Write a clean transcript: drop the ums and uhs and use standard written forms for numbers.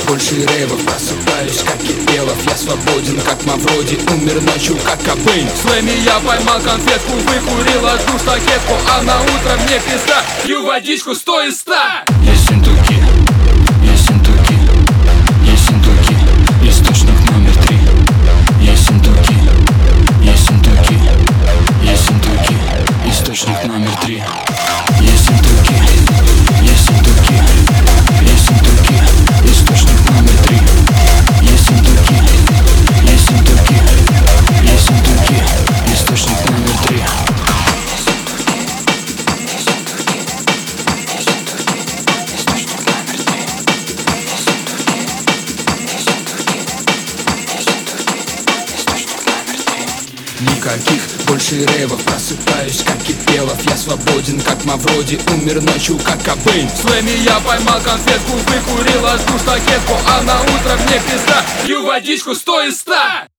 больше рейвов. Просыпаюсь, как Кипелов, я свободен, как Мавроди. Умер ночью, как Кобейн. В слэме я поймал конфетку, выкурил одну штакетку, а на утро мне пизда, пью водичку 100 из 100. Есть сундуки, есть сундуки, есть сундуки, источник номер 3. Есть сундуки, есть сундуки, есть сундуки, источник номер 3. Есть сундуки, есть сундуки, есть сундуки, источник номер 3. Есть сундуки, есть сундуки, есть сундуки, источник номер 3. Никаких больше рейвов. Просыпаюсь, как Кипелов, я свободен, как Мавроди. Умер ночью, как Кобейн. В слэме я поймал конфетку, выкурил одну штакетку, а на утро мне пизда, пью водичку 100 из 100.